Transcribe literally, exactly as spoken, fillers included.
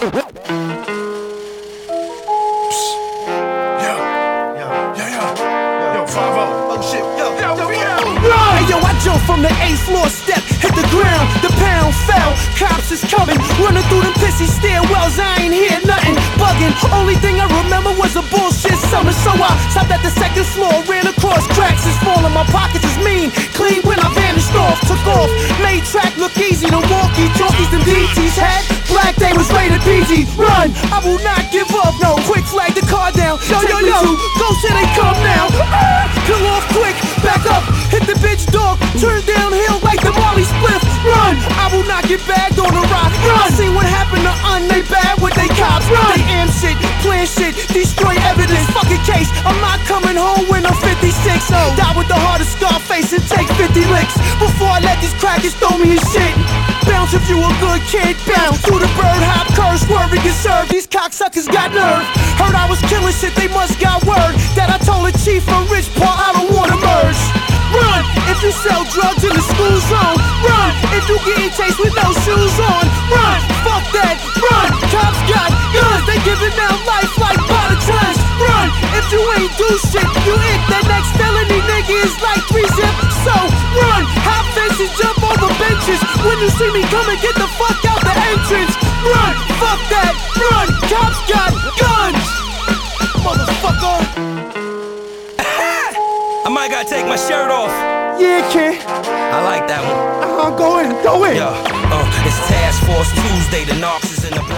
From the eighth floor step, hit the ground, the pound fell. Cops is coming, running through them pissy stairwells. I ain't hear nothing, bugging. Only thing I remember was a bullshit summer. So I stopped at the second floor, ran across cracks. It's falling, my pockets is mean. Clean when I vanished off, took off. Made track look easy, the walkie-talkies and D Ts had. Black day was rated P G. Run, I will not give up. No, quick flag the car down. Yo, yo, yo, go till they come now. Ah, kill off quick, back up, hit the bitch dog. Turn downhill like the Molly spliff. Run, I will not get bagged on a rock. Run, I see what happened to Un, they bad with they cops. Run, they am shit, plan shit, destroy evidence. Fucking case, I'm not coming home when I'm fifty-six. Oh, die with the heart of Scarface and take fifty licks before I let these crackers throw me his shit. Bounce if you a good kid, bounce through the bird hop, curse, swerving and serve. These cocksuckers got nerve. Heard I was killing shit, they must got word that I told the chief from Rich Paul I don't wanna merge. Run if you sell drugs in the school zone. Run if you getting chased with no shoes on. Run, fuck that. Run, cops got guns, they giving out life like by the tons. Run if you ain't do shit, you hit that next felony nigga is like three zip. So run, hop fences, jump over benches. When you see me coming, get the fuck out the entrance. Run, fuck that. Run, cops got guns, motherfucker. I might gotta take my shirt off. Yeah, kid. I like that one. Uh-huh, go in, go in. Yo, uh, it's Task Force Tuesday, the Narcs is in the